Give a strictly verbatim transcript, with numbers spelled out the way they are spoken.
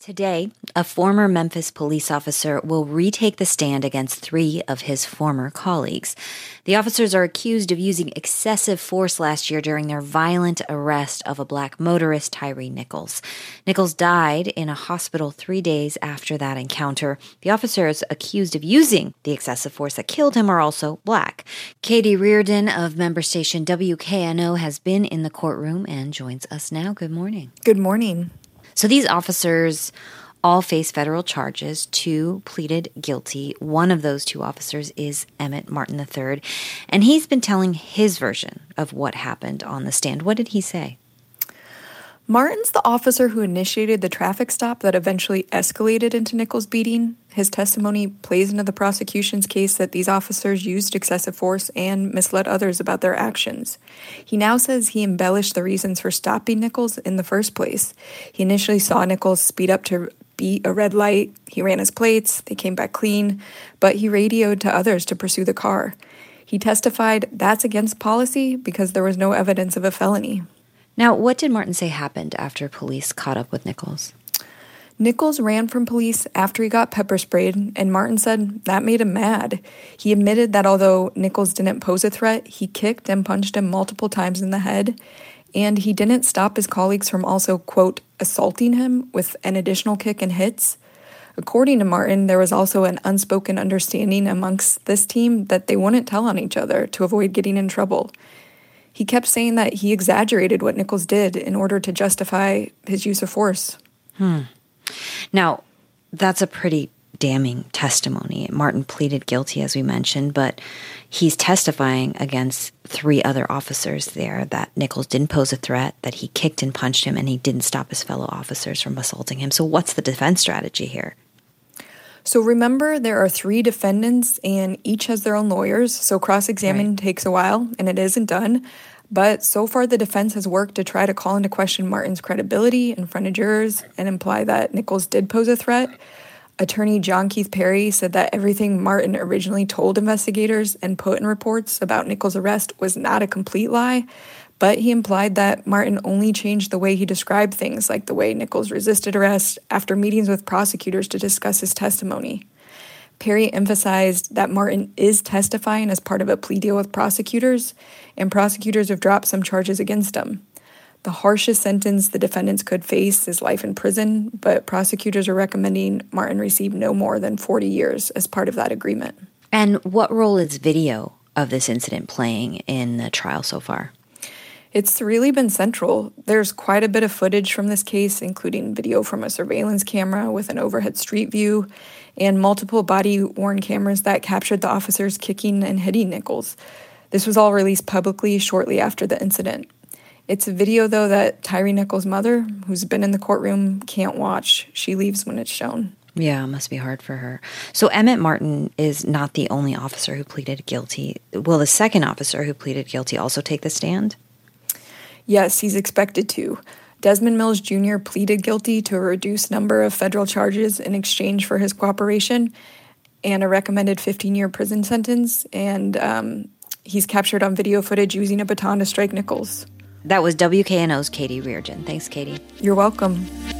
Today, a former Memphis police officer will retake the stand against three of his former colleagues. The officers are accused of using excessive force last year during their violent arrest of a black motorist, Tyre Nichols. Nichols died in a hospital three days after that encounter. The officers accused of using the excessive force that killed him are also black. Katie Reardon of member station W K N O has been in the courtroom and joins us now. Good morning. Good morning. So these officers all face federal charges. Two pleaded guilty. One of those two officers is Emmett Martin the third, and he's been telling his version of what happened on the stand. What did he say? Martin's the officer who initiated the traffic stop that eventually escalated into Nichols' beating. His testimony plays into the prosecution's case that these officers used excessive force and misled others about their actions. He now says he embellished the reasons for stopping Nichols in the first place. He initially saw Nichols speed up to beat a red light. He ran his plates. They came back clean, but he radioed to others to pursue the car. He testified that's against policy because there was no evidence of a felony. Now, what did Martin say happened after police caught up with Nichols? Nichols ran from police after he got pepper sprayed, and Martin said that made him mad. He admitted that although Nichols didn't pose a threat, he kicked and punched him multiple times in the head, and he didn't stop his colleagues from also, quote, assaulting him with an additional kick and hits. According to Martin, there was also an unspoken understanding amongst this team that they wouldn't tell on each other to avoid getting in trouble. He kept saying that he exaggerated what Nichols did in order to justify his use of force. Hmm. Now, that's a pretty damning testimony. Martin pleaded guilty, as we mentioned, but he's testifying against three other officers there that Nichols didn't pose a threat, that he kicked and punched him, and he didn't stop his fellow officers from assaulting him. So what's the defense strategy here? So remember, there are three defendants, and each has their own lawyers, so cross-examining right. takes a while, and it isn't done. But so far, the defense has worked to try to call into question Martin's credibility in front of jurors and imply that Nichols did pose a threat. Attorney John Keith Perry said that everything Martin originally told investigators and put in reports about Nichols' arrest was not a complete lie, but he implied that Martin only changed the way he described things, like the way Nichols resisted arrest, after meetings with prosecutors to discuss his testimony. Perry emphasized that Martin is testifying as part of a plea deal with prosecutors, and prosecutors have dropped some charges against him. The harshest sentence the defendants could face is life in prison, but prosecutors are recommending Martin receive no more than forty years as part of that agreement. And what role is video of this incident playing in the trial so far? It's really been central. There's quite a bit of footage from this case, including video from a surveillance camera with an overhead street view and multiple body-worn cameras that captured the officers kicking and hitting Nichols. This was all released publicly shortly after the incident. It's a video, though, that Tyre Nichols' mother, who's been in the courtroom, can't watch. She leaves when it's shown. Yeah, it must be hard for her. So Emmett Martin is not the only officer who pleaded guilty. Will the second officer who pleaded guilty also take the stand? Yes, he's expected to. Desmond Mills Junior pleaded guilty to a reduced number of federal charges in exchange for his cooperation and a recommended fifteen-year prison sentence, and um, he's captured on video footage using a baton to strike Nichols. That was W K N O's Katie Reardon. Thanks, Katie. You're welcome.